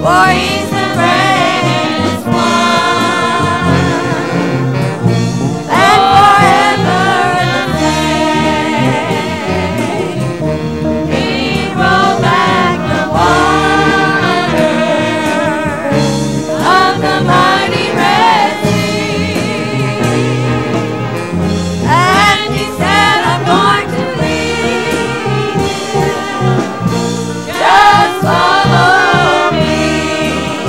for he's the greatest one. And forever the same. He rolled back the waters of the mighty Red Sea. And he said, I'm going to lead you. Just follow me.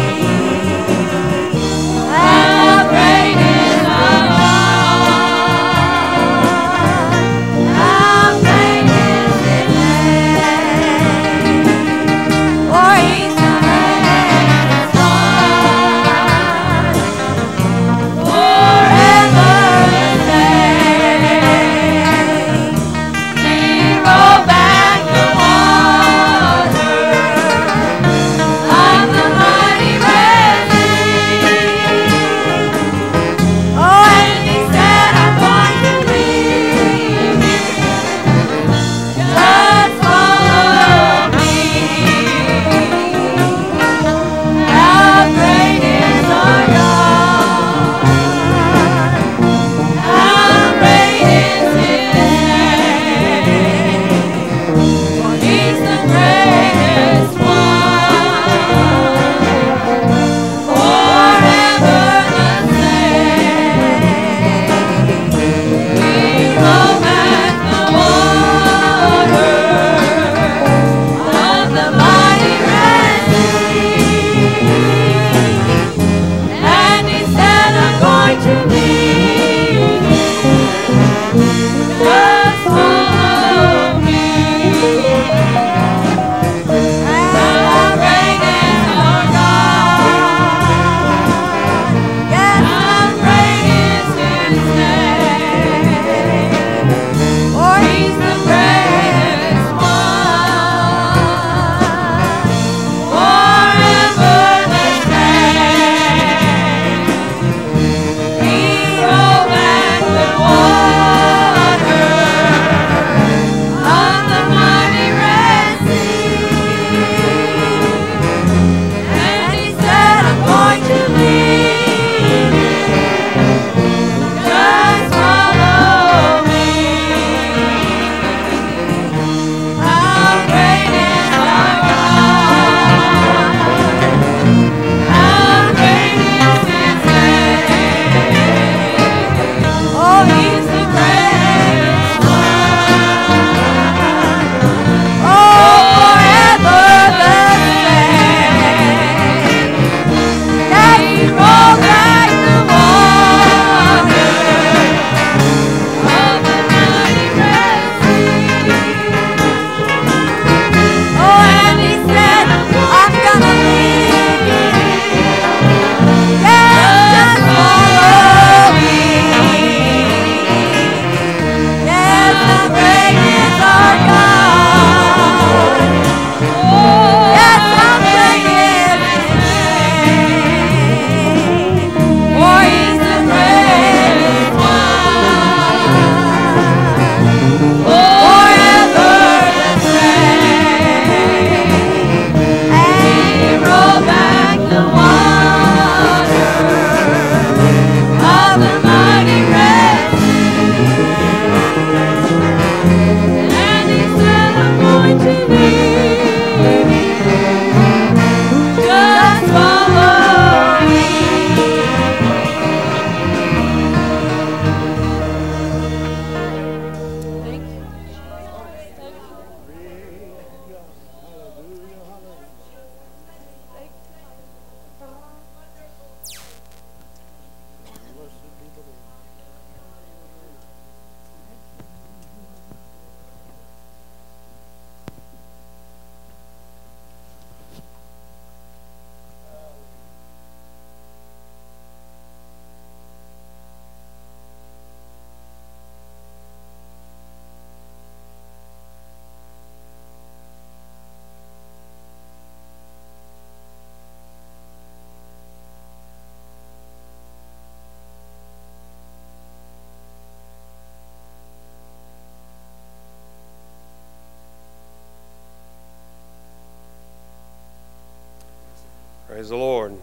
Praise the Lord.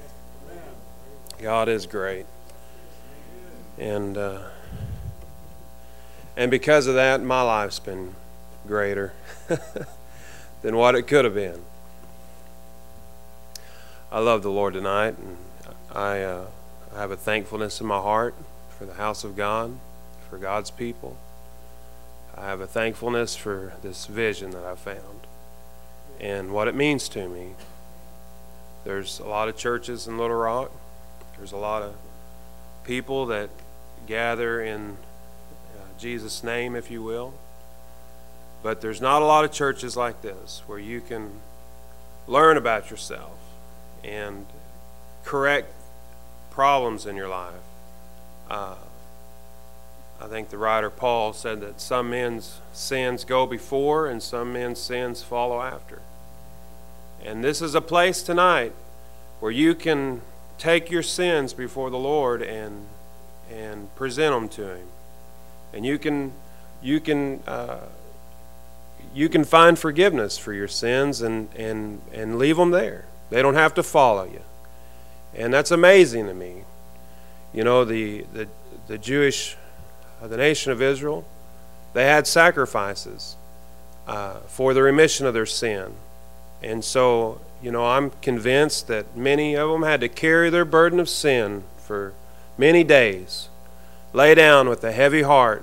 God is great. And because of that, my life's been greater than what it could have been. I love the Lord tonight, and I have a thankfulness in my heart for the house of God, for God's people. I have a thankfulness for this vision that I found and what it means to me. There's a lot of churches in Little Rock. There's a lot of people that gather in Jesus' name, if you will. But there's not a lot of churches like this where you can learn about yourself and correct problems in your life. I think the writer Paul said that some men's sins go before and some men's sins follow after. And this is a place tonight where you can take your sins before the Lord and present them to Him, and you can find forgiveness for your sins and leave them there. They don't have to follow you, and that's amazing to me. You know, the Jewish, the nation of Israel, they had sacrifices for the remission of their sin. And so, you know, I'm convinced that many of them had to carry their burden of sin for many days, lay down with a heavy heart,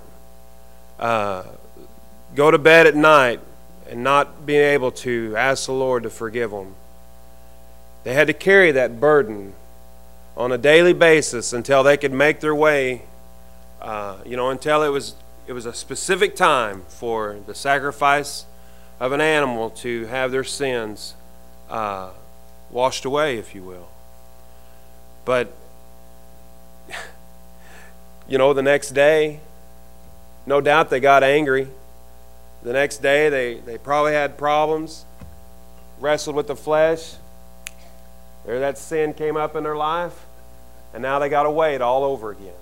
go to bed at night and not being able to ask the Lord to forgive them. They had to carry that burden on a daily basis until they could make their way, until it was a specific time for the sacrifice of an animal to have their sins washed away, if you will. But, you know, the next day, no doubt they got angry. The next day they probably had problems, wrestled with the flesh. There that sin came up in their life, and now they got to wait all over again.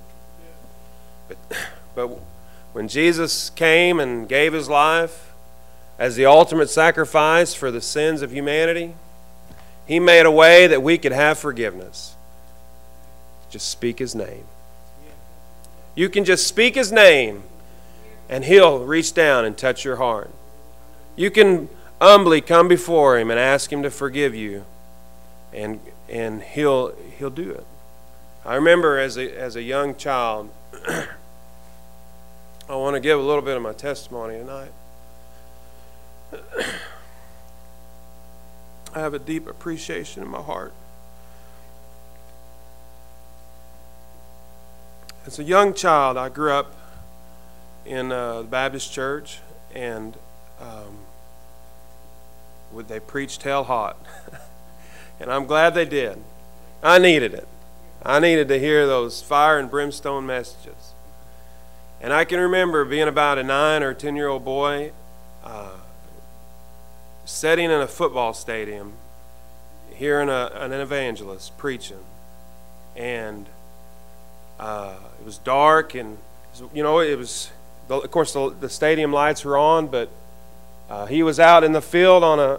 But when Jesus came and gave His life as the ultimate sacrifice for the sins of humanity, He made a way that we could have forgiveness. Just speak His name. You can just speak His name, and He'll reach down and touch your heart. You can humbly come before Him and ask Him to forgive you, and He'll do it. I remember as a young child, I want to give a little bit of my testimony tonight. I have a deep appreciation in my heart. As a young child, I grew up in the Baptist church, and they preached hell hot. And I'm glad they did. I needed it. I needed to hear those fire and brimstone messages. And I can remember being about a 9 or 10-year-old boy, sitting in a football stadium, hearing an evangelist preaching. And it was dark, and of course the stadium lights were on, but he was out in the field on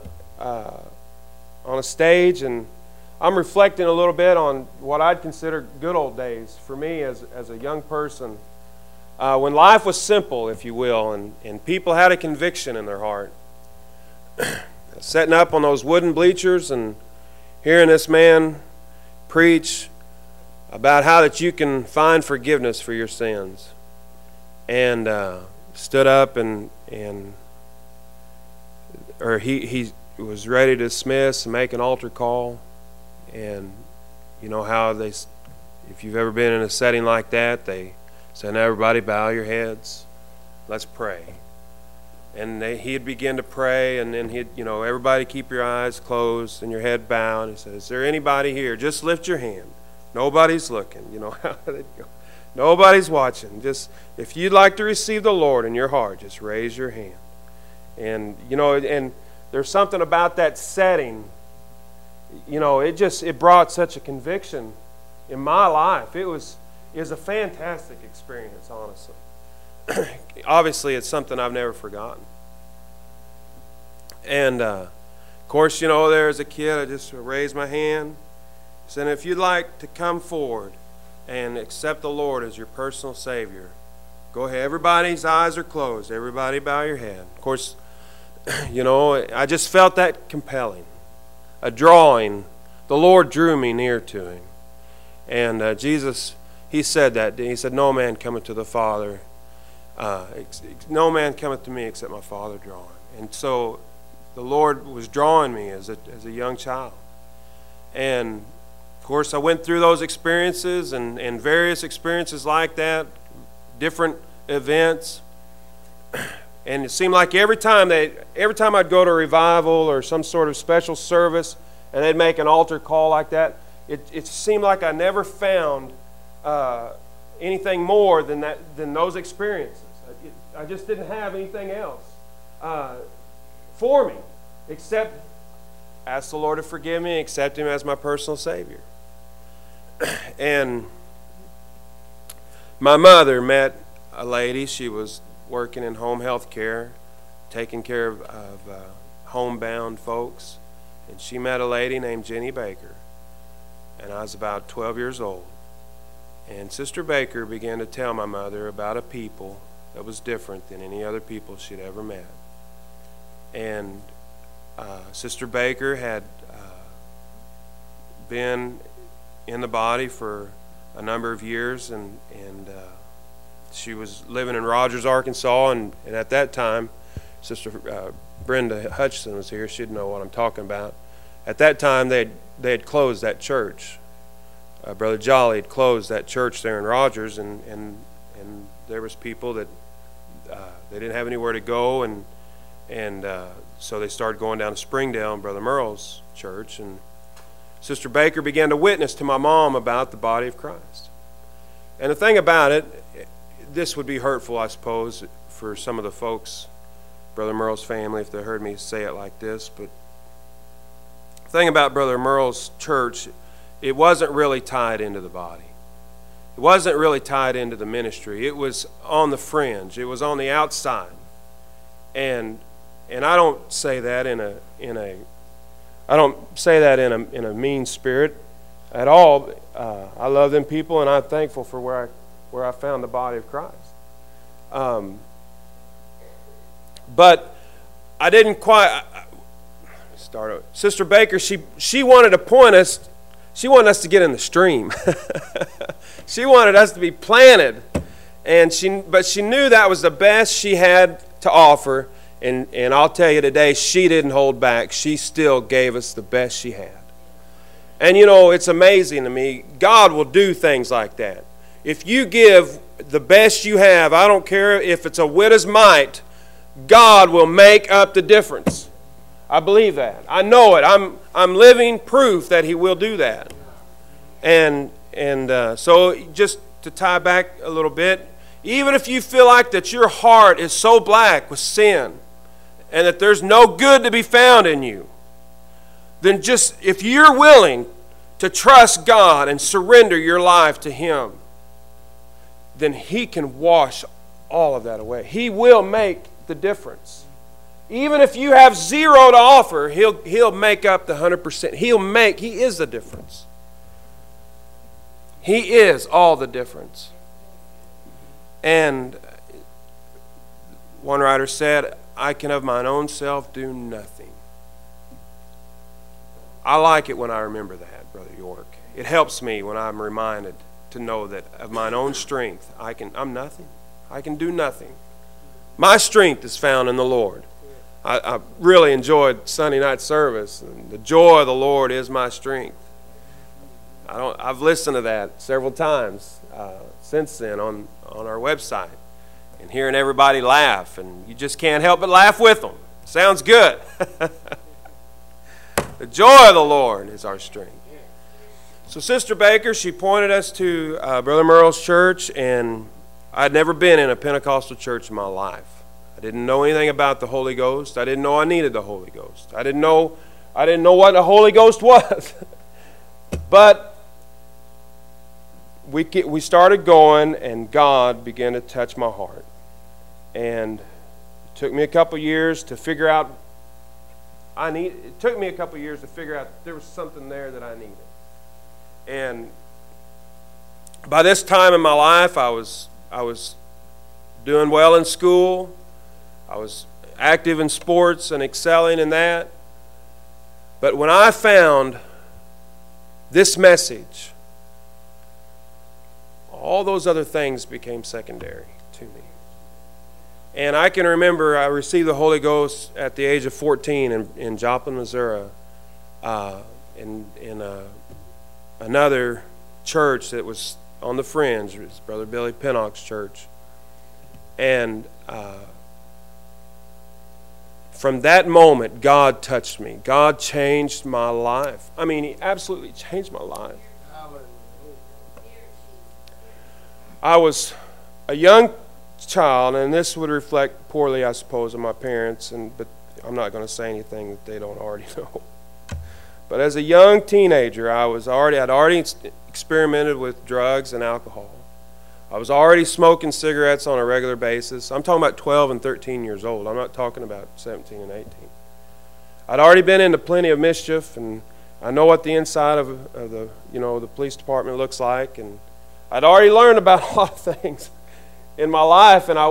a stage, and I'm reflecting a little bit on what I'd consider good old days for me as a young person, when life was simple, if you will, and people had a conviction in their heart. Setting up on those wooden bleachers and hearing this man preach about how that you can find forgiveness for your sins, and stood up or he was ready to dismiss and make an altar call. And you know how if you've ever been in a setting like that, they said, "Everybody bow your heads, let's pray." And he'd begin to pray, and then everybody keep your eyes closed and your head bowed. He said, "Is there anybody here? Just lift your hand. Nobody's looking." You know how they'd go. Nobody's watching. Just if you'd like to receive the Lord in your heart, just raise your hand. And and there's something about that setting. It brought such a conviction in my life. It was a fantastic experience, honestly. Obviously, it's something I've never forgotten. And of course, there as a kid, I just raised my hand. Said, if you'd like to come forward and accept the Lord as your personal Savior, go ahead. Everybody's eyes are closed. Everybody bow your head. Of course, I just felt that compelling. A drawing. The Lord drew me near to Him. And Jesus, He said that. He said, no man cometh to the Father. No man cometh to me except my Father drawing. And so the Lord was drawing me as a young child. And of course, I went through those experiences and various experiences like that, different events. And it seemed like every time I'd go to a revival or some sort of special service and they'd make an altar call like that, it seemed like I never found anything more than those experiences. I just didn't have anything else for me except ask the Lord to forgive me and accept Him as my personal Savior. And my mother met a lady. She was working in home health care, taking care of homebound folks. And she met a lady named Jenny Baker. And I was about 12 years old. And Sister Baker began to tell my mother about a people that was different than any other people she'd ever met. And Sister Baker had been in the body for a number of years, and she was living in Rogers, Arkansas, and at that time, Sister Brenda Hutchison was here. She'd know what I'm talking about. At that time, they had closed that church. Brother Jolly had closed that church there in Rogers, and there was people that they didn't have anywhere to go, and so they started going down to Springdale and Brother Merle's church, and Sister Baker began to witness to my mom about the body of Christ. And the thing about it, this would be hurtful, I suppose, for some of the folks, Brother Merle's family, if they heard me say it like this, but the thing about Brother Merle's church, it wasn't really tied into the body. It wasn't really tied into the ministry. It was on the fringe. It was on the outside. And I don't say that in a mean spirit at all. I love them people, and I'm thankful for where I found the body of Christ. But I didn't quite start over. Sister Baker, she wanted to point us. She wanted us to get in the stream. She wanted us to be planted, but she knew that was the best she had to offer. And I'll tell you today, she didn't hold back. She still gave us the best she had. And it's amazing to me. God will do things like that. If you give the best you have, I don't care if it's a widow's mite, God will make up the difference. I believe that. I know it. I'm living proof that He will do that. And so just to tie back a little bit, even if you feel like that your heart is so black with sin and that there's no good to be found in you, then just if you're willing to trust God and surrender your life to Him, then He can wash all of that away. He will make the difference. Even if you have zero to offer, He'll make up the 100%. He is the difference. He is all the difference. And one writer said, I can of mine own self do nothing. I like it when I remember that, Brother York. It helps me when I'm reminded to know that of mine own strength, I'm nothing. I can do nothing. My strength is found in the Lord. I really enjoyed Sunday night service. And the joy of the Lord is my strength. I've listened to that several times since then on our website, and hearing everybody laugh, and you just can't help but laugh with them. Sounds good. The joy of the Lord is our strength. So Sister Baker, she pointed us to Brother Merle's church, and I'd never been in a Pentecostal church in my life. I didn't know anything about the Holy Ghost. I didn't know I needed the Holy Ghost. I didn't know what the Holy Ghost was. But we started going, and God began to touch my heart. And it took me a couple years to figure out It took me a couple years to figure out there was something there that I needed. And by this time in my life, I was doing well in school. I was active in sports and excelling in that. But when I found this message, all those other things became secondary to me. And I can remember I received the Holy Ghost at the age of 14 in Joplin, Missouri, in another church that was on the fringe. It was Brother Billy Pinnock's church. And from that moment, God touched me. God changed my life. I mean, He absolutely changed my life. I was a young child, and this would reflect poorly, I suppose, on my parents, but I'm not going to say anything that they don't already know. But as a young teenager, I'd already experimented with drugs and alcohol. I was already smoking cigarettes on a regular basis. I'm talking about 12 and 13 years old. I'm not talking about 17 and 18. I'd already been into plenty of mischief, and I know what the inside of the police department looks like, and I'd already learned about a lot of things in my life, and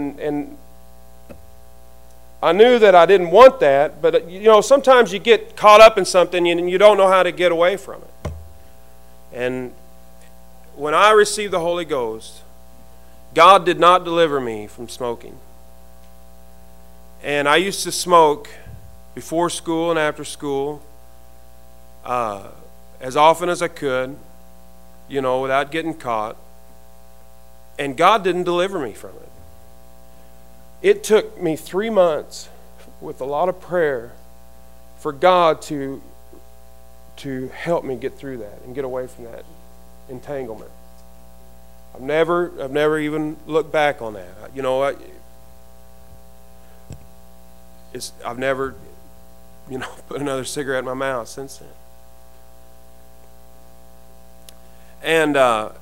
I knew that I didn't want that, but sometimes you get caught up in something and you don't know how to get away from it. And when I received the Holy Ghost, God did not deliver me from smoking. And I used to smoke before school and after school as often as I could, without getting caught. And God didn't deliver me from it. It took me 3 months with a lot of prayer for God to help me get through that and get away from that entanglement. I've never even looked back on that. I've never put another cigarette in my mouth since then. And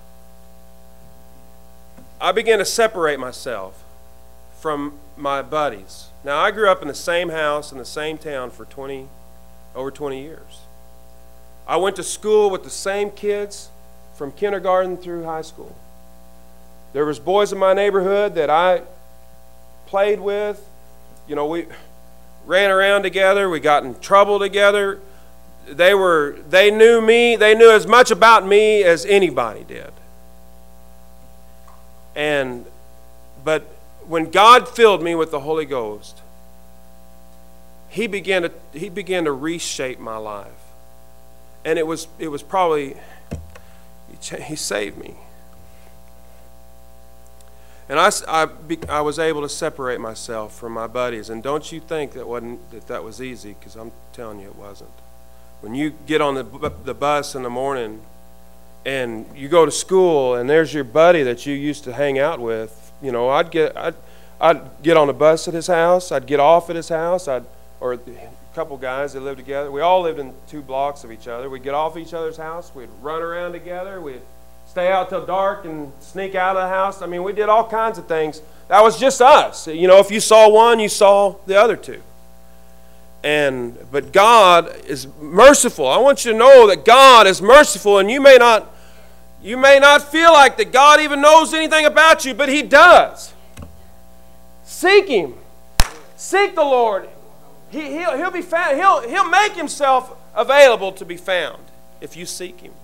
I began to separate myself from my buddies. Now, I grew up in the same house in the same town for over 20 years. I went to school with the same kids from kindergarten through high school. There was boys in my neighborhood that I played with. We ran around together. We got in trouble together. They knew me. They knew as much about me as anybody did. But when God filled me with the Holy Ghost, He began to reshape my life. And it was probably He saved me. And I was able to separate myself from my buddies. And don't you think that was easy, because I'm telling you it wasn't. When you get on the bus in the morning and you go to school and there's your buddy that you used to hang out with, I'd get on the bus at his house, I'd get off at his house, or a couple guys that lived together. We all lived in 2 blocks of each other. We'd get off each other's house, we'd run around together, we'd stay out till dark and sneak out of the house. I mean, we did all kinds of things. That was just us. If you saw one, you saw the other 2. But God is merciful. I want you to know that God is merciful, and you may not feel like that God even knows anything about you, but He does. Seek Him. Seek the Lord. He'll be found. He'll make Himself available to be found if you seek Him.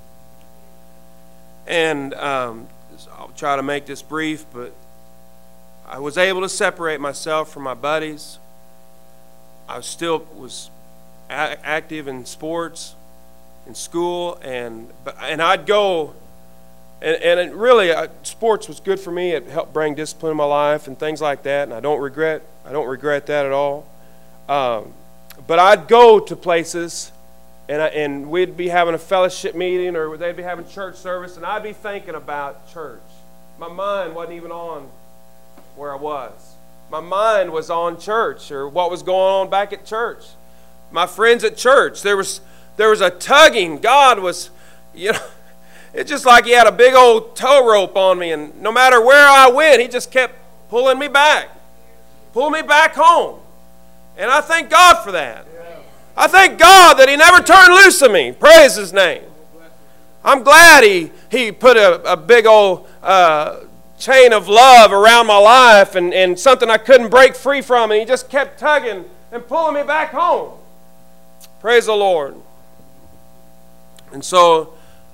And I'll try to make this brief, but I was able to separate myself from my buddies. I still was active in sports, in school, and I'd go, and sports was good for me. It helped bring discipline in my life and things like that, and I don't regret that at all. But I'd go to places, and we'd be having a fellowship meeting, or they'd be having church service, and I'd be thinking about church. My mind wasn't even on where I was. My mind was on church, or what was going on back at church. My friends at church, there was a tugging. God was, it's just like He had a big old tow rope on me, and no matter where I went, He just kept pulling me back home. And I thank God for that. I thank God that He never turned loose of me. Praise His name. I'm glad He put a big old chain of love around my life and something I couldn't break free from, and He just kept tugging and pulling me back home. Praise the Lord. And so,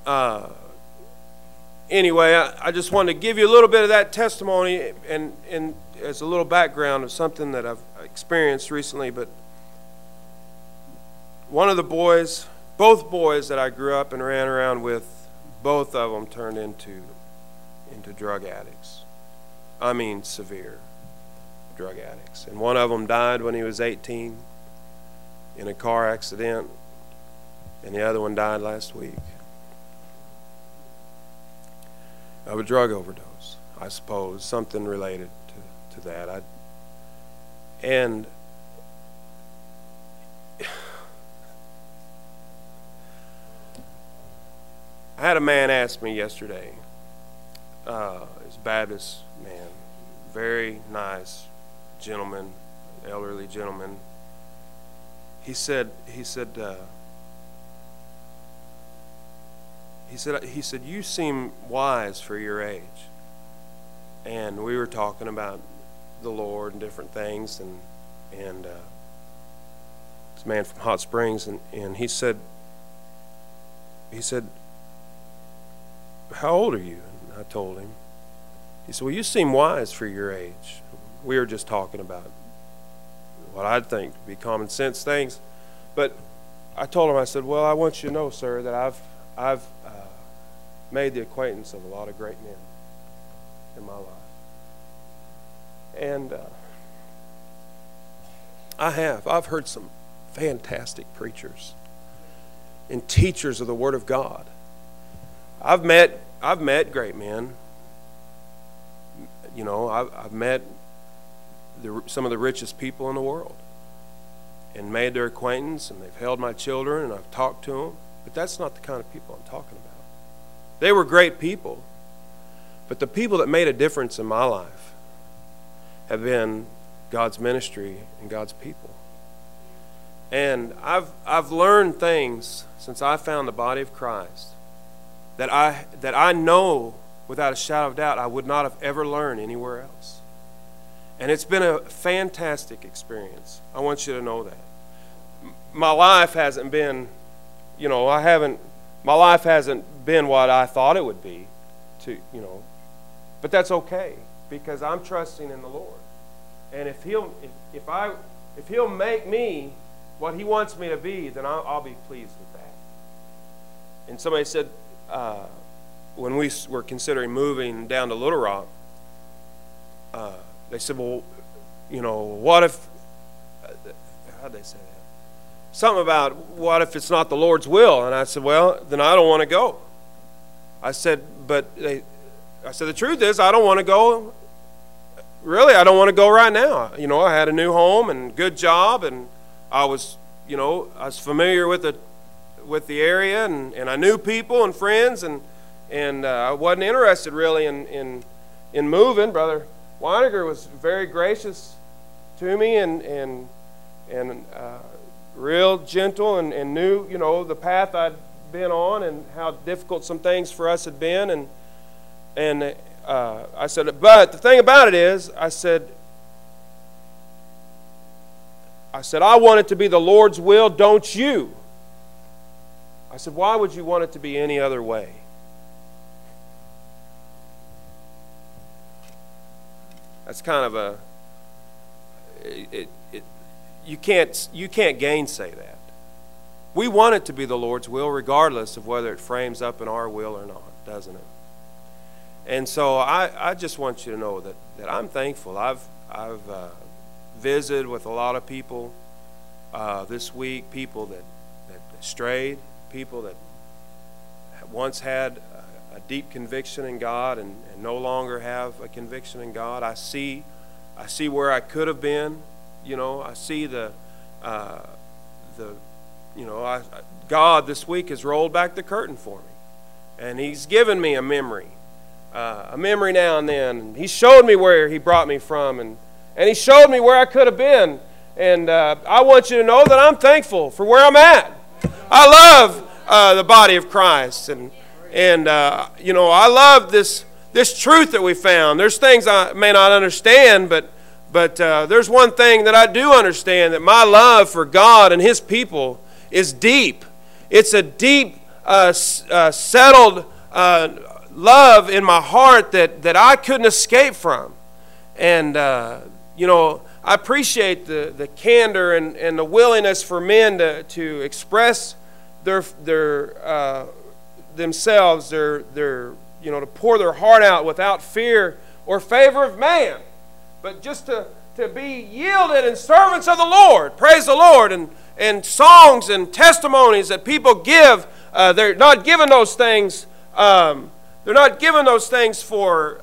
anyway, I just wanted to give you a little bit of that testimony and as a little background of something that I've experienced recently. But one of the boys, both boys that I grew up and ran around with, both of them turned into drug addicts. I mean, severe drug addicts. And one of them died when he was 18 in a car accident, and the other one died last week of a drug overdose, I suppose, something related to that. And I had a man ask me yesterday, he's a Baptist man, very nice gentleman, elderly gentleman. He said, you seem wise for your age. And we were talking about the Lord and different things, and this man from Hot Springs, and he said, how old are you? And I told him. He said, well, you seem wise for your age. We were just talking about what I'd think to be common sense things. But I told him, I said, well, I want you to know, sir, that I've made the acquaintance of a lot of great men in my life. And I've heard some fantastic preachers and teachers of the Word of God. I've met great men. You know, I've met some of the richest people in the world and made their acquaintance, and they've held my children, and I've talked to them. But that's not the kind of people I'm talking about. They were great people, but the people that made a difference in my life have been God's ministry and God's people. And I've learned things since I found the body of Christ that I know without a shadow of doubt I would not have ever learned anywhere else. And it's been a fantastic experience. I want you to know that. My life hasn't been, my life hasn't been what I thought it would be, but that's okay, because I'm trusting in the Lord. And if He'll make me what He wants me to be, then I'll be pleased with that. And somebody said, when we were considering moving down to Little Rock, they said, well, what if, how'd they say that? Something about, what if it's not the Lord's will? And I said, well, then I don't want to go. I said, the truth is, I don't want to go. Really, I don't want to go right now. I had a new home and good job, and I was familiar with the area, and I knew people and friends, and I wasn't interested really in moving. Brother Weiniger was very gracious to me and real gentle, and knew the path I'd been on and how difficult some things for us had been, and I said, but the thing about it is, I said I want it to be the Lord's will, don't you? I said, why would you want it to be any other way? That's kind of you can't gainsay that. We want it to be the Lord's will, regardless of whether it frames up in our will or not, doesn't it? And so I just want you to know that I'm thankful. I've visited with a lot of people this week, people that strayed, people that once had a deep conviction in God and no longer have a conviction in God. I see where I could have been. I see God this week has rolled back the curtain for me, and He's given me a memory now and then. He showed me where He brought me from, and He showed me where I could have been. And I want you to know that I'm thankful for where I'm at. I love the body of Christ. And I love this truth that we found. There's things I may not understand, but there's one thing that I do understand, that my love for God and His people is deep. It's a deep, settled love in my heart that I couldn't escape from. And, I appreciate the candor and the willingness for men to express themselves, to pour their heart out without fear or favor of man, but just to be yielded and servants of the Lord. Praise the Lord. And songs and testimonies that people give, they're not given those things. They're not given those things for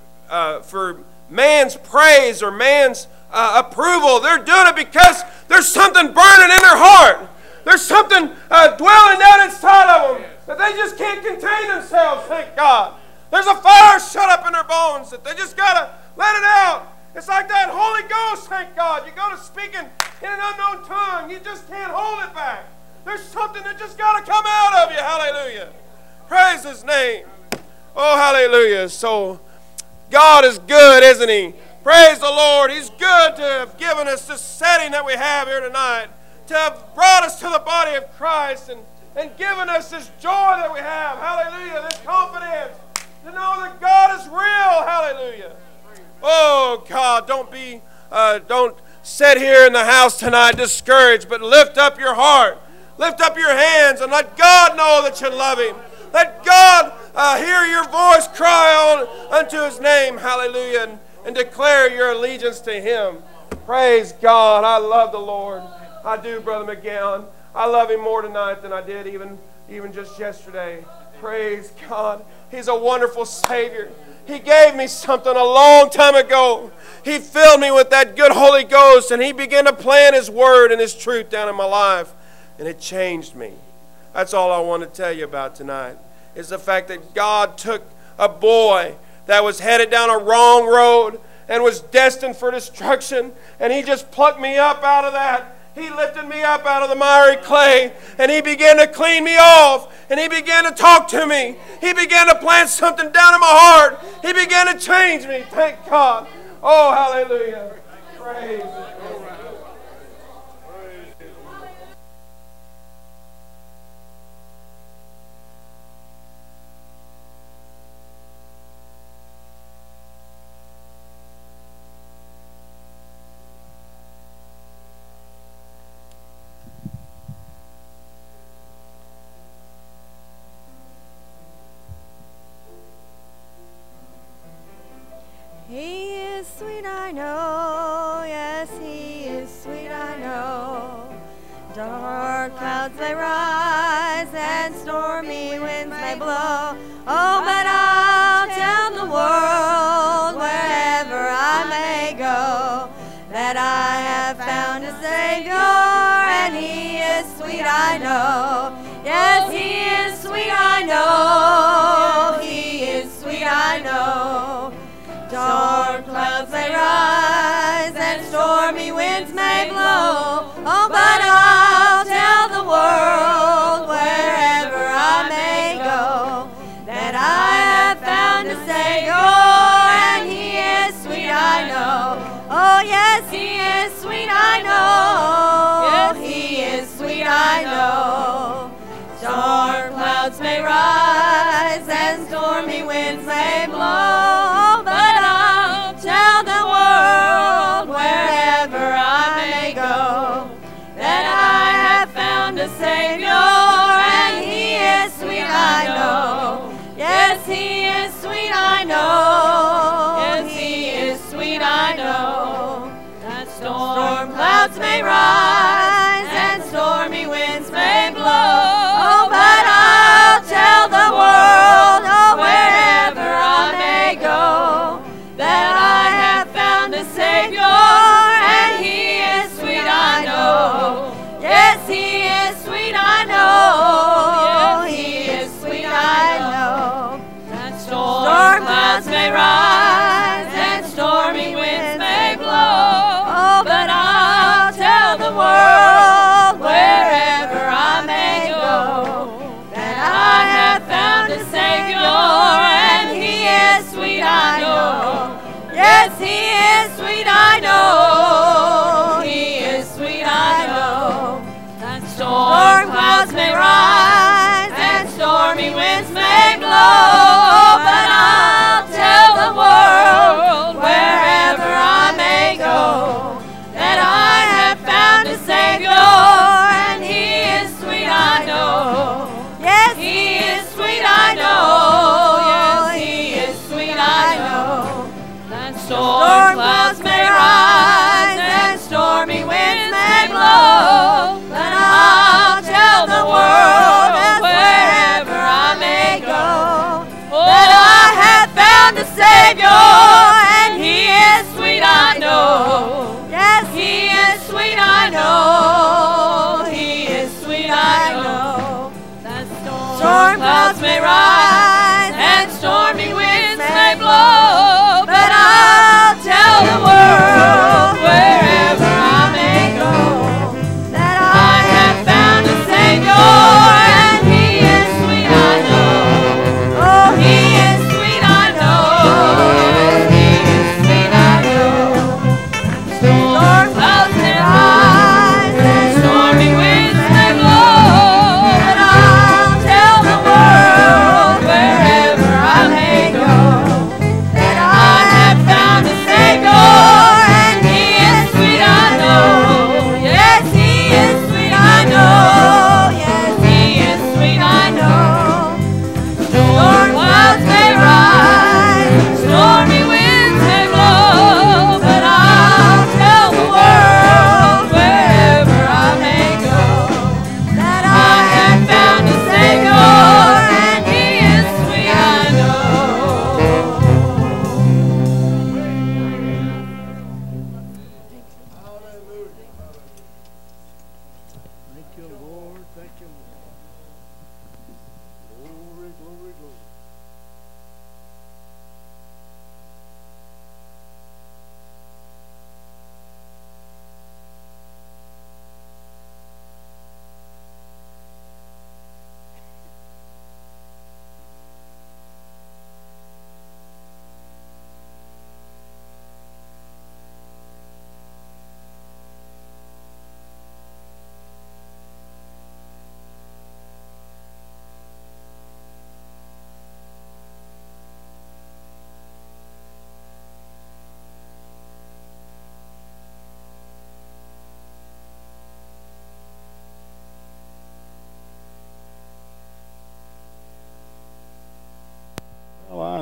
man's praise or man's approval. They're doing it because there's something burning in their heart. There's something dwelling down inside of them that they just can't contain themselves, thank God. There's a fire shut up in their bones that they just got to let it out. It's like that Holy Ghost, thank God. You go to speaking in an unknown tongue. You just can't hold it back. There's something that just got to come out of you. Hallelujah. Praise His name. Oh, hallelujah. So, God is good, isn't He? Praise the Lord. He's good to have given us this setting that we have here tonight, to have brought us to the body of Christ and given us this joy that we have. Hallelujah. This confidence to know that God is real. Hallelujah. Oh, God, don't sit here in the house tonight discouraged, but lift up your heart. Lift up your hands and let God know that you love Him. Let God hear your voice cry unto His name. Hallelujah. And declare your allegiance to Him. Praise God. I love the Lord. I do, Brother McGowan. I love Him more tonight than I did even just yesterday. Praise God. He's a wonderful Savior. He gave me something a long time ago. He filled me with that good Holy Ghost, and He began to plant His Word and His truth down in my life, and it changed me. That's all I want to tell you about tonight, is the fact that God took a boy that was headed down a wrong road and was destined for destruction, and He just plucked me up out of that. He lifted me up out of the miry clay, and He began to clean me off, and He began to talk to me. He began to plant something down in my heart. He began to change me. Thank God. Oh, hallelujah. Praise the Lord. He is sweet, I know. Yes, He is sweet, I know. Dark clouds may rise and stormy winds may blow. Oh, but I'll tell the world wherever I may go that I have found a Savior, and He is sweet, I know. Yes, He is sweet, I know. He is sweet, I know. Dark clouds may rise and stormy winds may blow. Oh, but I'll tell the world wherever I may go that I have found a Savior, and He is sweet, I know. Oh, yes, He is sweet, I know. Yes, He is sweet, I know. Dark clouds may rise and stormy winds may blow, but I'll tell the world wherever I may go that I have found a Savior, and He is sweet, I know. Yes, He is sweet, I know. Yes, He is sweet, I know. That storm clouds may rise and stormy winds may blow. Oh, but I'll tell the world, oh, wherever I may go, that I have found a Savior, and He is sweet, I know. Yes, He is sweet, I know. He is sweet, I know. That storm clouds may rise and stormy winds may blow. Oh, but I'll tell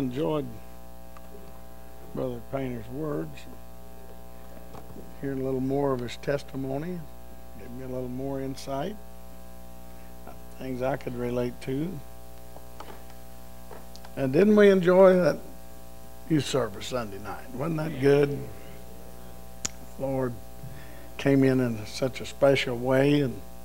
enjoyed Brother Painter's words. Hearing a little more of his testimony gave me a little more insight, things I could relate to. And didn't we enjoy that youth service Sunday night? Wasn't that good? The Lord came in such a special way,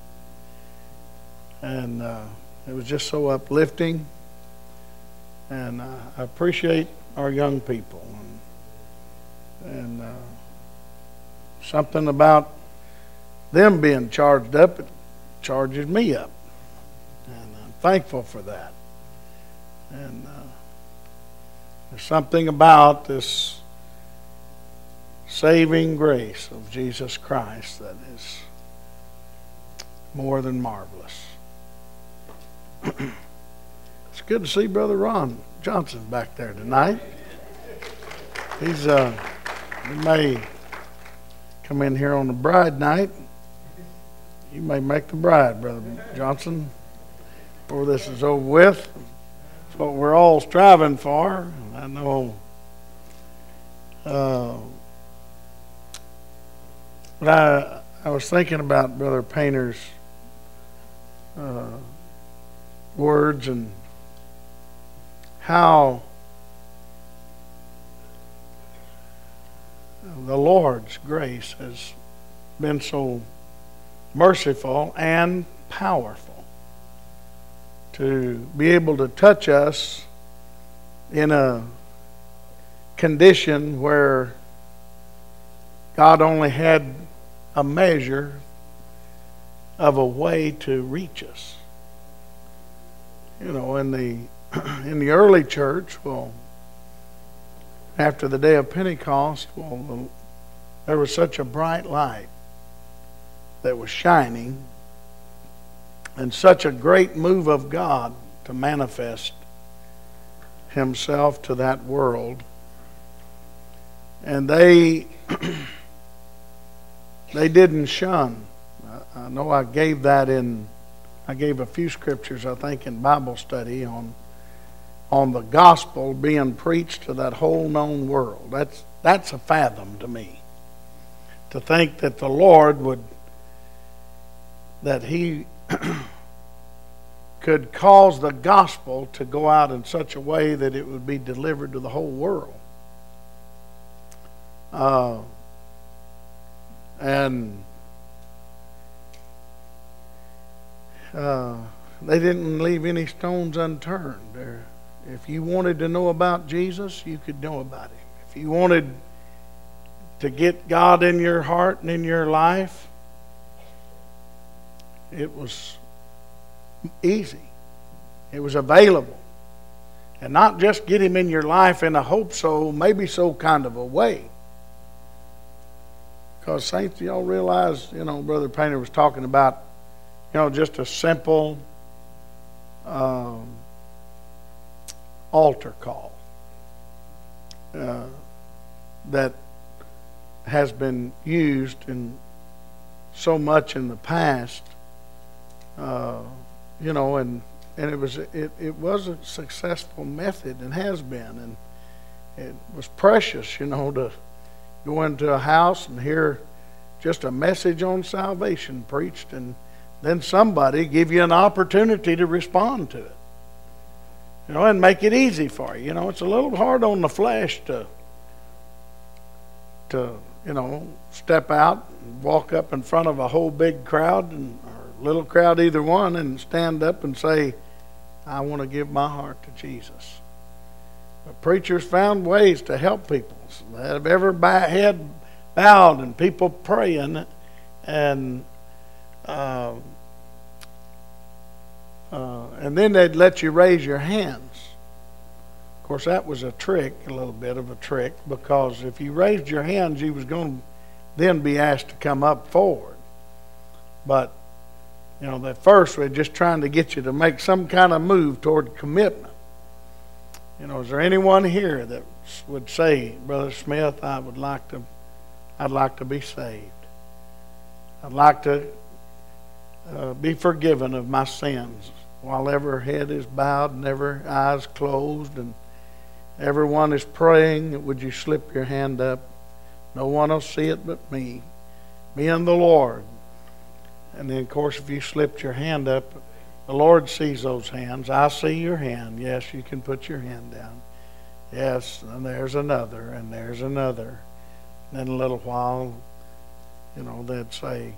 and it was just so uplifting. And I appreciate our young people, and something about them being charged up, it charges me up, and I'm thankful for that. And there's something about this saving grace of Jesus Christ that is more than marvelous. It's good to see Brother Ron Johnson back there tonight. He's he may come in here on the bride night. You may make the bride, Brother Johnson, before this is over with. It's what we're all striving for. I know. But I was thinking about Brother Painter's words and how the Lord's grace has been so merciful and powerful to be able to touch us in a condition where God only had a measure of a way to reach us. You know, in the early church, well, after the day of Pentecost, well, there was such a bright light that was shining, and such a great move of God to manifest Himself to that world. And they didn't shun. I know I gave a few scriptures, I think, in Bible study on the gospel being preached to that whole known world. That's a fathom to me. To think that the Lord that He could cause the gospel to go out in such a way that it would be delivered to the whole world. They didn't leave any stones unturned. If you wanted to know about Jesus, you could know about Him. If you wanted to get God in your heart and in your life, it was easy. It was available. And not just get Him in your life in a hope so, maybe so kind of a way. Because, saints, y'all realize, Brother Painter was talking about, just a simple altar call that has been used in so much in the past, and it was a successful method and has been, and it was precious, to go into a house and hear just a message on salvation preached, and then somebody give you an opportunity to respond to it, and make it easy for you. It's a little hard on the flesh to step out and walk up in front of a whole big crowd or little crowd, either one, and stand up and say, I want to give my heart to Jesus. But preachers found ways to help people that have ever head bowed and people praying, and then they'd let you raise your hands. Of course, that was a little bit of a trick, because if you raised your hands, you was going to then be asked to come up forward. But, at first we're just trying to get you to make some kind of move toward commitment. Is there anyone here that would say, Brother Smith, I'd like to be saved. I'd like to be forgiven of my sins while every head is bowed and every eyes closed, and Everyone is praying. Would you slip your hand up? No one will see it but me and the Lord. And then, of course, if you slipped your hand up, the Lord sees those hands. I see your hand. Yes, you can put your hand down. Yes, and there's another, and there's another. And then a little while, they'd say,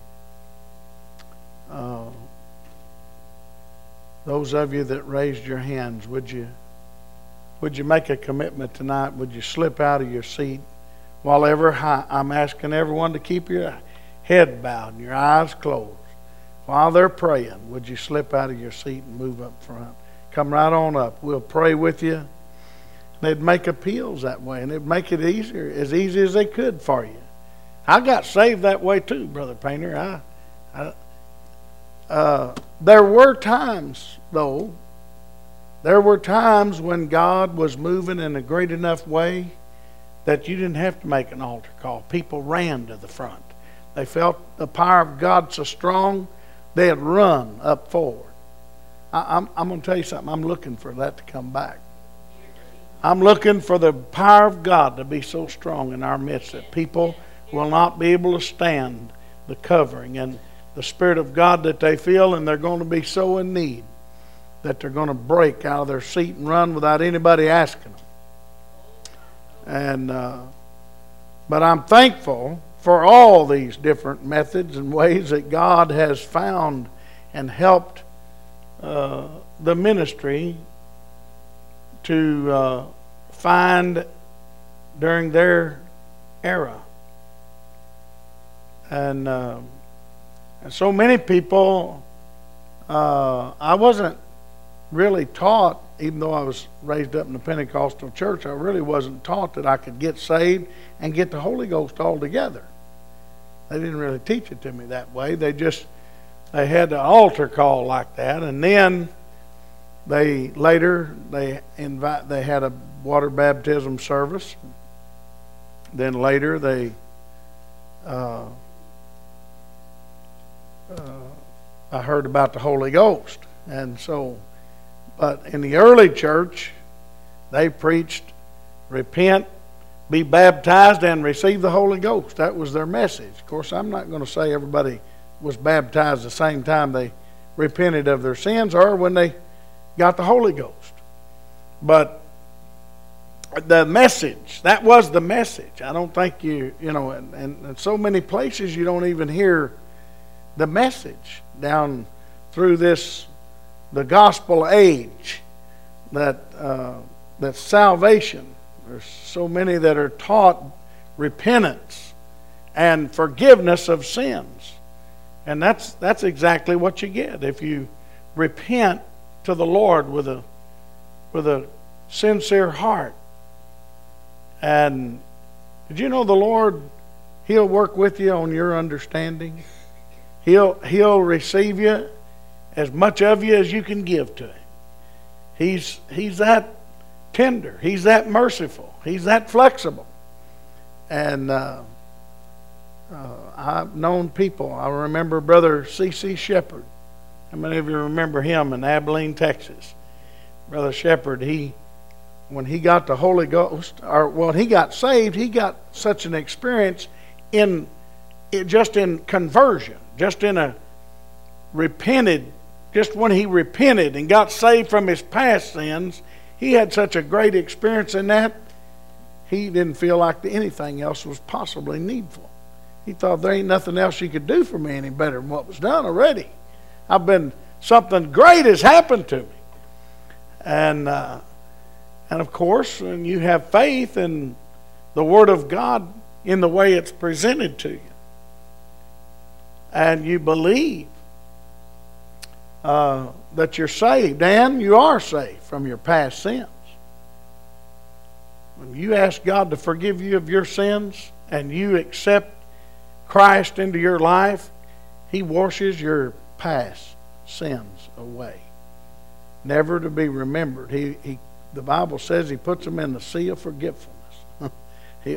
those of you that raised your hands, would you make a commitment tonight? Would you slip out of your seat? I'm asking everyone to keep your head bowed and your eyes closed. While they're praying, would you slip out of your seat and move up front? Come right on up. We'll pray with you. They'd make appeals that way, and it'd make it easier, as easy as they could for you. I got saved that way too, Brother Painter. There were times, though, when God was moving in a great enough way that you didn't have to make an altar call. People ran to the front. They felt the power of God so strong, they'd run up forward. I'm going to tell you something. I'm looking for that to come back. I'm looking for the power of God to be so strong in our midst that people will not be able to stand the covering and the Spirit of God that they feel, and they're going to be so in need that they're going to break out of their seat and run without anybody asking them. But I'm thankful for all these different methods and ways that God has found and helped the ministry to find during their era. And so many people, I wasn't really taught, even though I was raised up in the Pentecostal church, I really wasn't taught that I could get saved and get the Holy Ghost altogether. They didn't really teach it to me that way. They had the altar call like that, and then they had a water baptism service. Then later they I heard about the Holy Ghost. And so, but in the early church, they preached, repent, be baptized, and receive the Holy Ghost. That was their message. Of course, I'm not going to say everybody was baptized the same time they repented of their sins or when they got the Holy Ghost. But the message, that was the message. I don't think and so many places you don't even hear the message down through the gospel age, that salvation. There's so many that are taught repentance and forgiveness of sins. And that's exactly what you get if you repent to the Lord with a sincere heart. And did you know the Lord, He'll work with you on your understanding? He'll receive you, as much of you as you can give to Him. He's that tender. He's that merciful. He's that flexible. And I've known people. I remember Brother C.C. Shepherd. How many of you remember him in Abilene, Texas? Brother Shepherd, when he got the Holy Ghost, when he got saved, he got such an experience just in conversion, just when he repented and got saved from his past sins. He had such a great experience in that, he didn't feel like anything else was possibly needful. He thought, there ain't nothing else you could do for me any better than what was done already. Something great has happened to me. And of course, when you have faith in the Word of God in the way it's presented to you, and you believe that you're saved, and you are saved from your past sins. When you ask God to forgive you of your sins and you accept Christ into your life, He washes your past sins away, never to be remembered. The Bible says He puts them in the sea of forgetfulness. He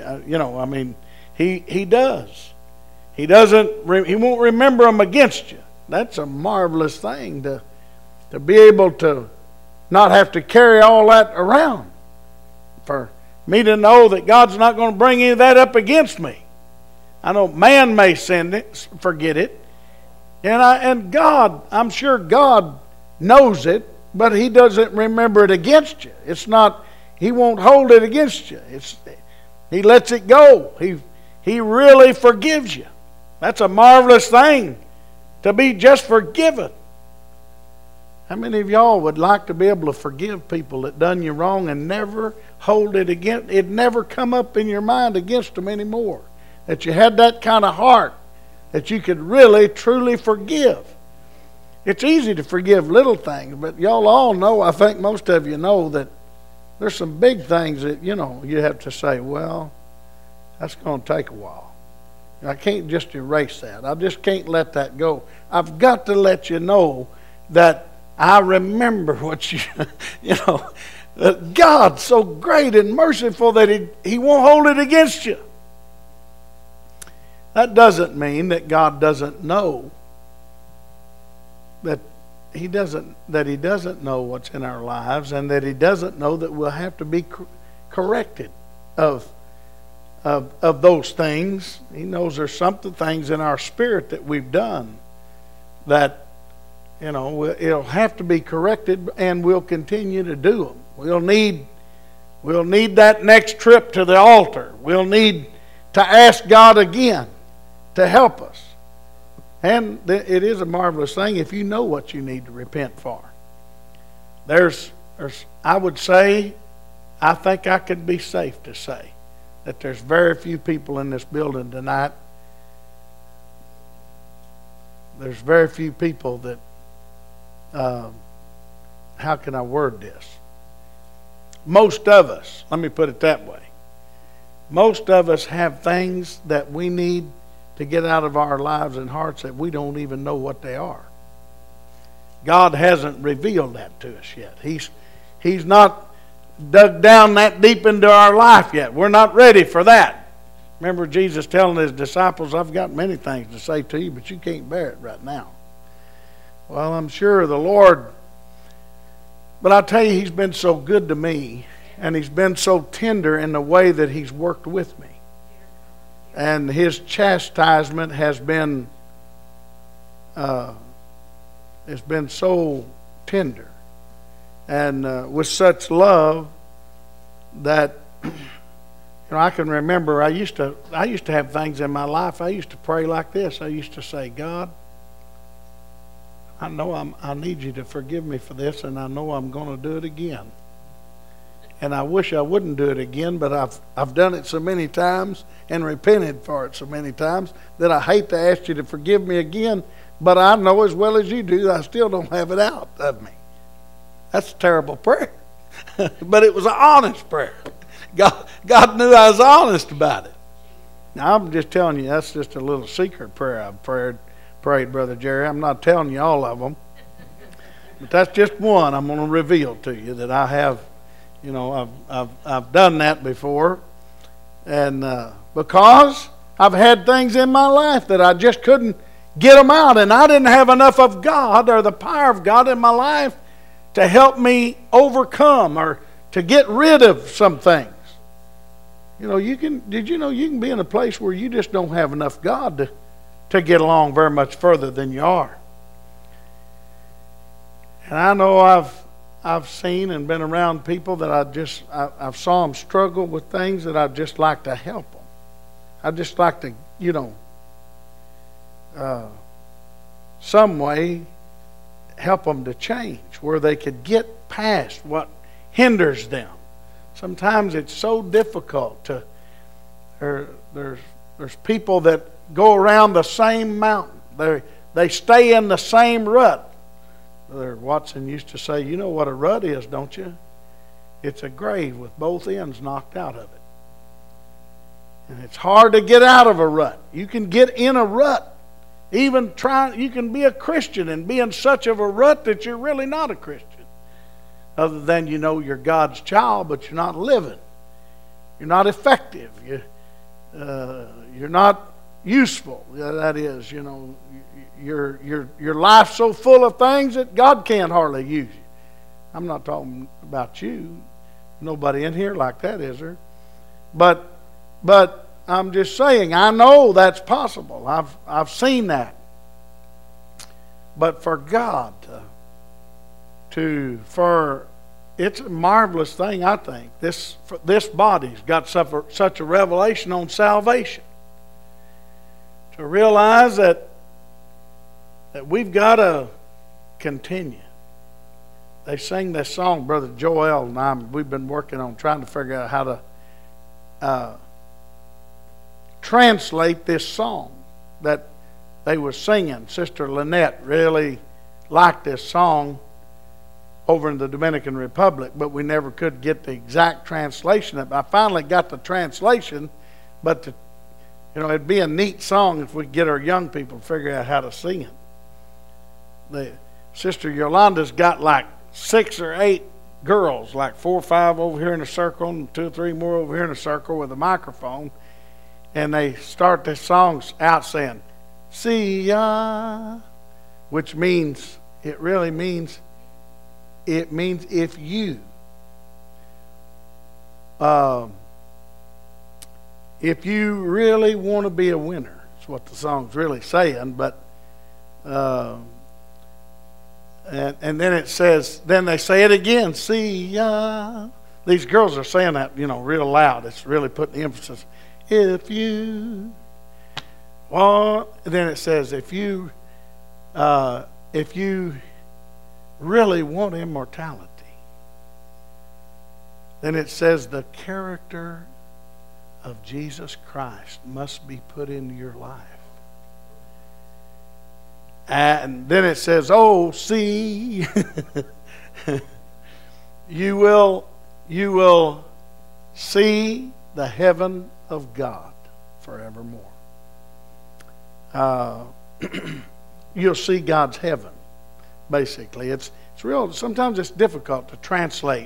does. He won't remember them against you. That's a marvelous thing to be able to not have to carry all that around. for me to know that God's not going to bring any of that up against me. I know man may forget it. And God, I'm sure God knows it, but He doesn't remember it against you. It's not, He won't hold it against you. He lets it go. He really forgives you. That's a marvelous thing, to be just forgiven. How many of y'all would like to be able to forgive people that done you wrong and never hold it against? It never come up in your mind against them anymore. That you had that kind of heart, that you could really, truly forgive. It's easy to forgive little things, but y'all all know, I think most of you know, that there's some big things that, you have to say, well, that's going to take a while. I can't just erase that. I just can't let that go. I've got to let you know that I remember what that God's so great and merciful that He won't hold it against you. That doesn't mean that God doesn't know, that He doesn't know what's in our lives, and that He doesn't know that we'll have to be corrected of those things. He knows there's something things in our spirit that we've done that it'll have to be corrected, and we'll continue to do them. We'll need that next trip to the altar. We'll need to ask God again to help us. And it is a marvelous thing if you know what you need to repent for. I would say, I think I could be safe to say that there's very few people in this building tonight. There's very few people that, how can I word this? Most of us, let me put it that way, most of us have things that we need to get out of our lives and hearts that we don't even know what they are. God hasn't revealed that to us yet. He's not dug down that deep into our life yet. We're not ready for that. Remember Jesus telling His disciples, I've got many things to say to you, but you can't bear it right now. Well, I'm sure the Lord, but I tell you, He's been so good to me, and He's been so tender in the way that He's worked with me. And His chastisement has been so tender, and with such love that I can remember. I used to have things in my life. I used to pray like this. I used to say, God, I know I need you to forgive me for this, and I know I'm going to do it again. And I wish I wouldn't do it again, but I've done it so many times and repented for it so many times that I hate to ask you to forgive me again, but I know as well as you do I still don't have it out of me. That's a terrible prayer. But it was an honest prayer. God knew I was honest about it. Now I'm just telling you, that's just a little secret prayer I've prayed, Brother Jerry. I'm not telling you all of them. But that's just one I'm going to reveal to you that I have. I've done that before, and because I've had things in my life that I just couldn't get them out, and I didn't have enough of God or the power of God in my life to help me overcome or to get rid of some things. Did you know you can be in a place where you just don't have enough God to get along very much further than you are. And I know I've seen and been around people that I've saw them struggle with things that I'd just like to help them. I'd just like to, some way help them to change where they could get past what hinders them. Sometimes it's so difficult to. There's people that go around the same mountain. They stay in the same rut. Brother Watson used to say, you know what a rut is, don't you? It's a grave with both ends knocked out of it. And it's hard to get out of a rut. You can get in a rut. You can be a Christian and be in such of a rut that you're really not a Christian. Other than you're God's child, but you're not living. You're not effective. You're not useful. That is, your life's so full of things that God can't hardly use you. I'm not talking about you. Nobody in here like that, is there? But I'm just saying, I know that's possible. I've seen that. But for God for it's a marvelous thing, I think. This body's got such a revelation on salvation. To realize that we've got to continue. They sing this song, Brother Joel and I, we've been working on trying to figure out how to translate this song that they were singing. Sister Lynette really liked this song over in the Dominican Republic, but we never could get the exact translation of it. I finally got the translation, but it'd be a neat song if we could get our young people to figure out how to sing it. Sister Yolanda's got like 6 or 8 girls, like 4 or 5 over here in a circle and 2 or 3 more over here in a circle with a microphone, and they start their songs out saying, "See ya," which means, it means if you really want to be a winner, is what the song's really saying. But and then it says, then they say it again, "See ya." These girls are saying that, real loud. It's really putting the emphasis. If you want, then it says, if you really want immortality, then it says the character of Jesus Christ must be put into your life. And then it says, "Oh, see," you will see the heaven of God forevermore. You'll see God's heaven. Basically, it's real. Sometimes it's difficult to translate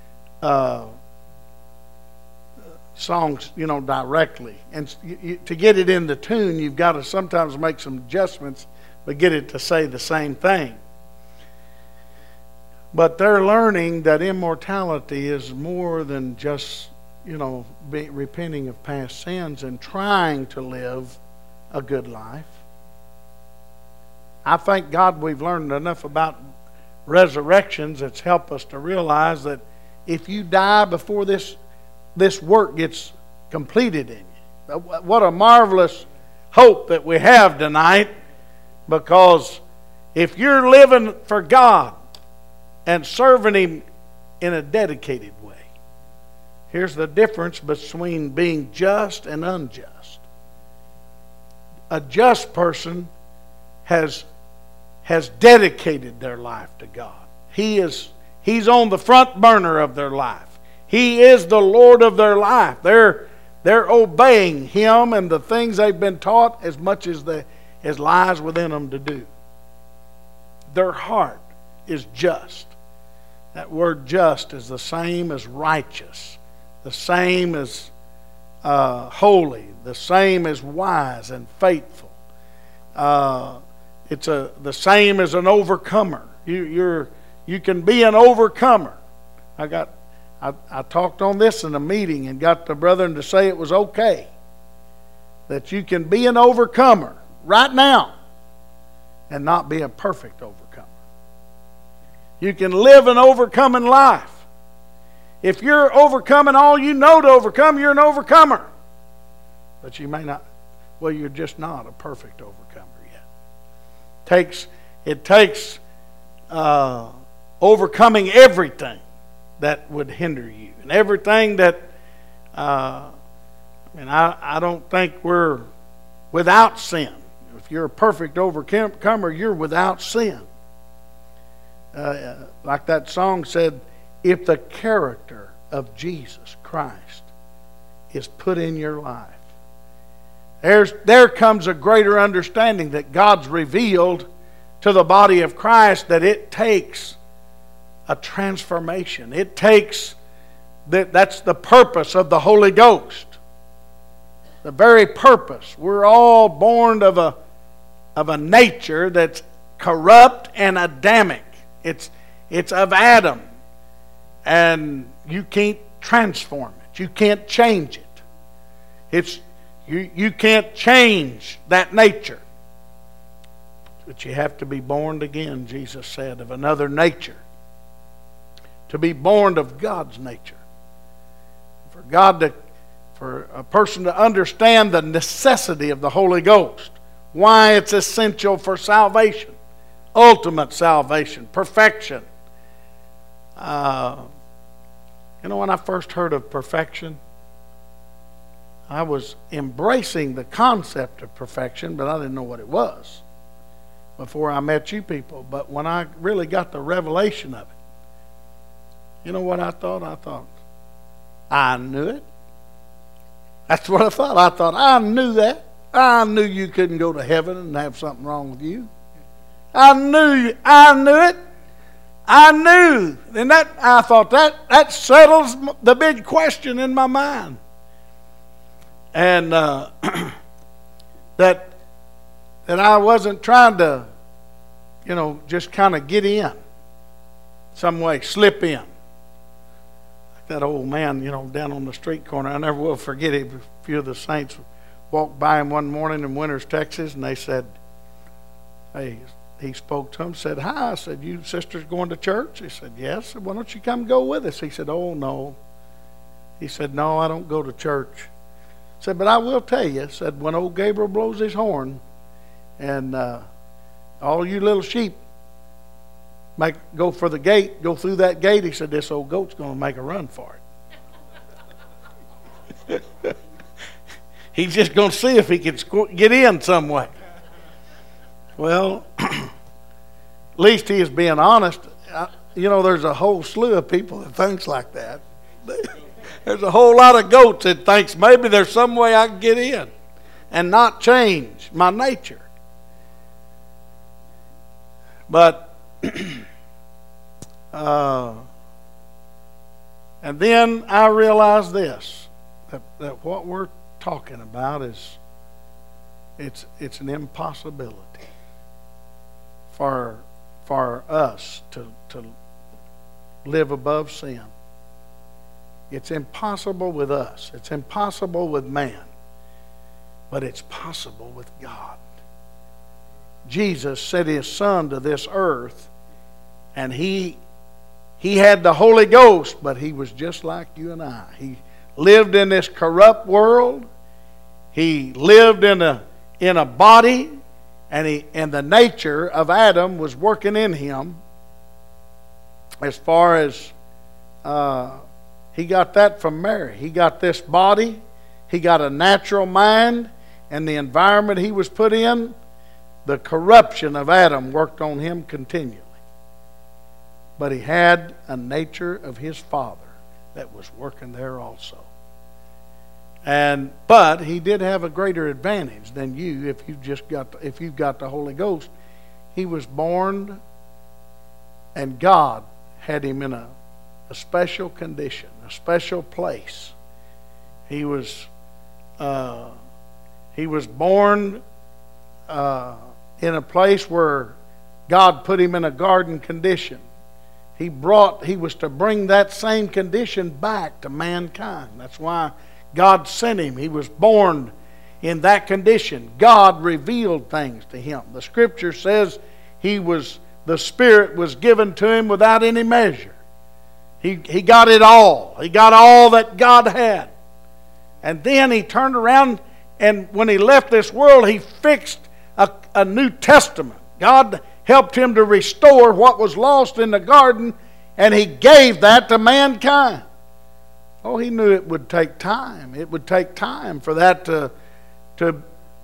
songs, directly, and to get it in the tune, you've got to sometimes make some adjustments, but get it to say the same thing. But they're learning that immortality is more than just, repenting of past sins and trying to live a good life. I thank God we've learned enough about resurrections that's helped us to realize that if you die before this work gets completed in you, what a marvelous hope that we have tonight, because if you're living for God and serving Him in a dedicated way, here's the difference between being just and unjust. A just person has dedicated their life to God. He's on the front burner of their life. He is the Lord of their life. They're obeying Him and the things they've been taught as much as lies within them to do. Their heart is just. That word just is the same as righteous, the same as holy, the same as wise and faithful. It's the same as an overcomer. You can be an overcomer. I talked on this in a meeting and got the brethren to say it was okay that you can be an overcomer right now and not be a perfect overcomer. You can live an overcoming life. If you're overcoming all you know to overcome, you're an overcomer. But you may not. Well, you're just not a perfect overcomer yet. It takes overcoming everything that would hinder you, and everything that. And I don't think we're without sin. If you're a perfect overcomer, you're without sin. Like that song said, if the character of Jesus Christ is put in your life, there comes a greater understanding that God's revealed to the body of Christ, that it takes a transformation. It takes that's the purpose of the Holy Ghost. The very purpose. We're all born of a nature that's corrupt and Adamic. It's of Adam. And you can't transform it. You can't change it. You can't change that nature. But you have to be born again, Jesus said, of another nature. To be born of God's nature. For a person to understand the necessity of the Holy Ghost. Why it's essential for salvation. Ultimate salvation. Perfection. When I first heard of perfection, I was embracing the concept of perfection, but I didn't know what it was before I met you people. But when I really got the revelation of it, you know what I thought? I thought, I knew it. That's what I thought. I thought, I knew that. I knew you couldn't go to heaven and have something wrong with you. I knew it. I knew. And I thought that settles the big question in my mind. And that I wasn't trying to, just kind of get in some way, slip in. Like that old man, down on the street corner. I never will forget it. A few of the saints walked by him one morning in Winters, Texas, and they said, hey, he spoke to him, said, hi. I said, you sisters going to church? He said, yes. I said, why don't you come go with us? He said, oh, no. He said, no, I don't go to church. I said, but I will tell you, said, when old Gabriel blows his horn and all you little sheep go for the gate, go through that gate, he said, this old goat's going to make a run for it. He's just going to see if he can get in some way. Well, at least he is being honest. There's a whole slew of people that thinks like that. There's a whole lot of goats that thinks maybe there's some way I can get in and not change my nature. But, and then I realized this, that what we're talking about is, it's an impossibility for us to live above sin. It's impossible with us. It's impossible with man. But it's possible with God. Jesus sent his Son to this earth, and he had the Holy Ghost, but he was just like you and I. He lived in this corrupt world. He lived in a body, and the nature of Adam was working in him. As far as he got that from Mary. He got this body. He got a natural mind, and the environment he was put in, the corruption of Adam worked on him continually. But he had a nature of his Father that was working there also. But he did have a greater advantage than you if you've got the Holy Ghost. He was born, and God had him in a special condition, a special place. He was born in a place where God put him in a garden condition. He was to bring that same condition back to mankind. That's why God sent him. He was born in that condition. God revealed things to him. The Scripture says the Spirit was given to him without any measure. He got it all. He got all that God had. And then he turned around, and when he left this world, he fixed a New Testament. God helped him to restore what was lost in the garden, and he gave that to mankind. Oh, he knew it would take time. It would take time for that to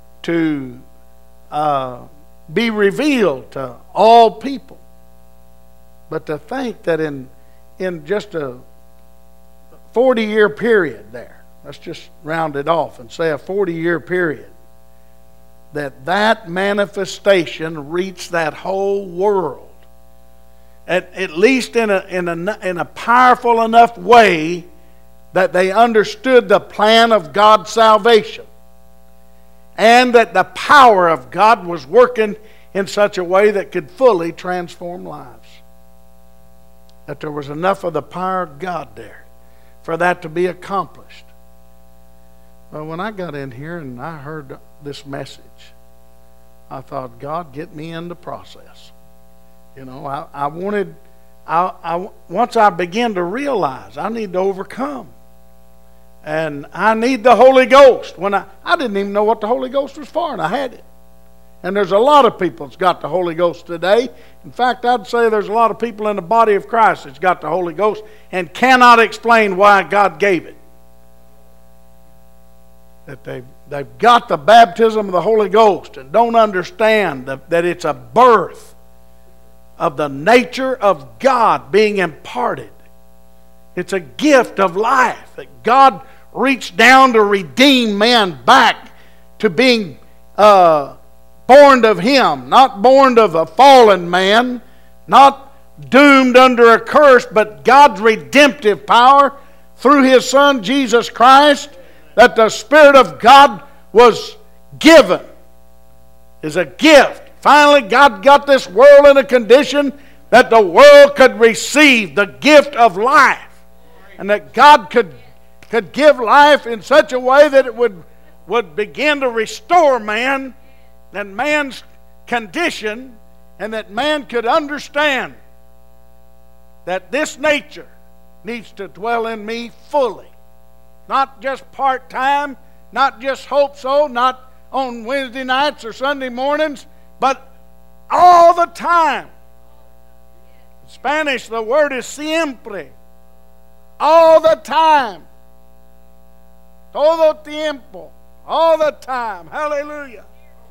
be revealed to all people. But to think that in just a 40-year period there, let's just round it off and say a 40-year period, that manifestation reached that whole world, at least in a powerful enough way that they understood the plan of God's salvation, and that the power of God was working in such a way that could fully transform lives. that there was enough of the power of God there for that to be accomplished. Well, when I got in here and I heard this message, I thought, God, get me in the process. You know, I wanted, once I began to realize I need to overcome. And I need the Holy Ghost. When I didn't even know what the Holy Ghost was for, and I had it. And there's a lot of people that's got the Holy Ghost today. In fact, I'd say there's a lot of people in the body of Christ that's got the Holy Ghost and cannot explain why God gave it. That they've got the baptism of the Holy Ghost and don't understand that it's a birth of the nature of God being imparted. It's a gift of life that God reached down to redeem man back to being born of Him, not born of a fallen man, not doomed under a curse, but God's redemptive power through His Son Jesus Christ, that the Spirit of God was given is a gift. Finally, God got this world in a condition that the world could receive the gift of life. And that God could give life in such a way that it would begin to restore man and man's condition, and that man could understand that this nature needs to dwell in me fully. Not just part-time, not just hope so, not on Wednesday nights or Sunday mornings, but all the time. In Spanish, the word is siempre. All the time. Todo tiempo. All the time. Hallelujah.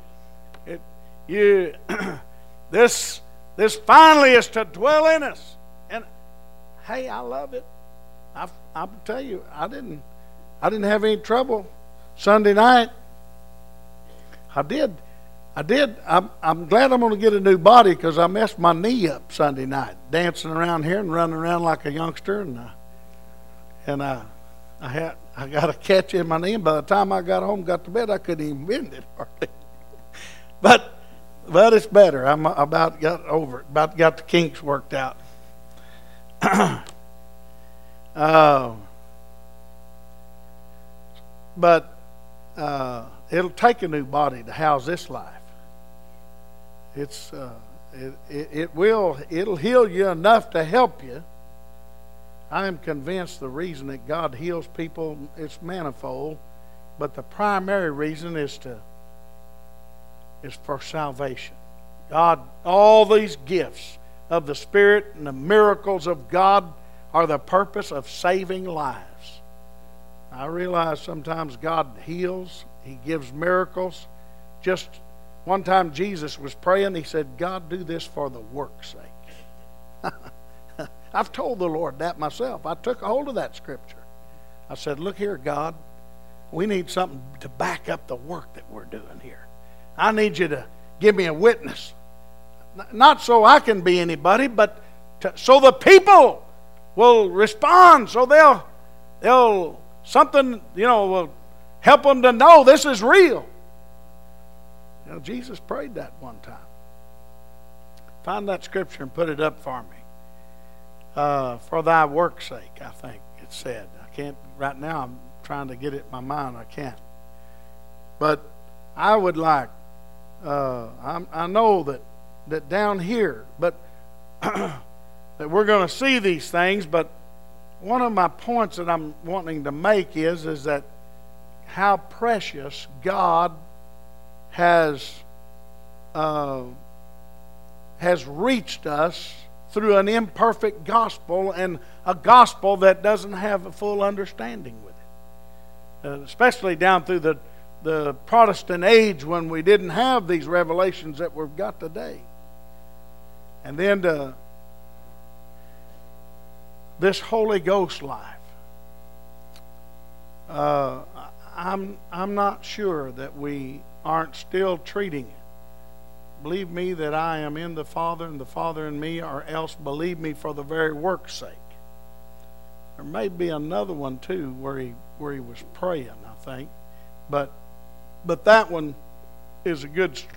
This finally is to dwell in us. And hey, I love it. I'll tell you, I didn't have any trouble Sunday night. I did. I'm glad I'm going to get a new body, because I messed my knee up Sunday night, dancing around here and running around like a youngster, and I got a catch in my knee. And by the time I got home, got to bed, I couldn't even bend it hardly. But it's better. I'm about got over it. About got the kinks worked out. But it'll take a new body to house this life. It'll heal you enough to help you. I am convinced the reason that God heals people is manifold, but the primary reason is for salvation. God, all these gifts of the Spirit and the miracles of God are the purpose of saving lives. I realize sometimes God heals, He gives miracles. Just one time Jesus was praying, He said, God, do this for the work's sake. I've told the Lord that myself. I took a hold of that scripture. I said, look here, God, we need something to back up the work that we're doing here. I need you to give me a witness. Not so I can be anybody, but so the people will respond, so they'll something, will help them to know this is real. Jesus prayed that one time. Find that scripture and put it up for me. For thy work's sake, I think it said. I can't, right now I'm trying to get it in my mind. I can't. But I would like, I know that down here, but that we're going to see these things, but one of my points that I'm wanting to make is that how precious God has reached us through an imperfect gospel, and a gospel that doesn't have a full understanding with it. Especially down through the Protestant age, when we didn't have these revelations that we've got today. And then this Holy Ghost life. I'm not sure that we aren't still treating it. Believe me that I am in the Father and the Father in me, or else believe me for the very work's sake. There may be another one too where he was praying, I think. But that one is a good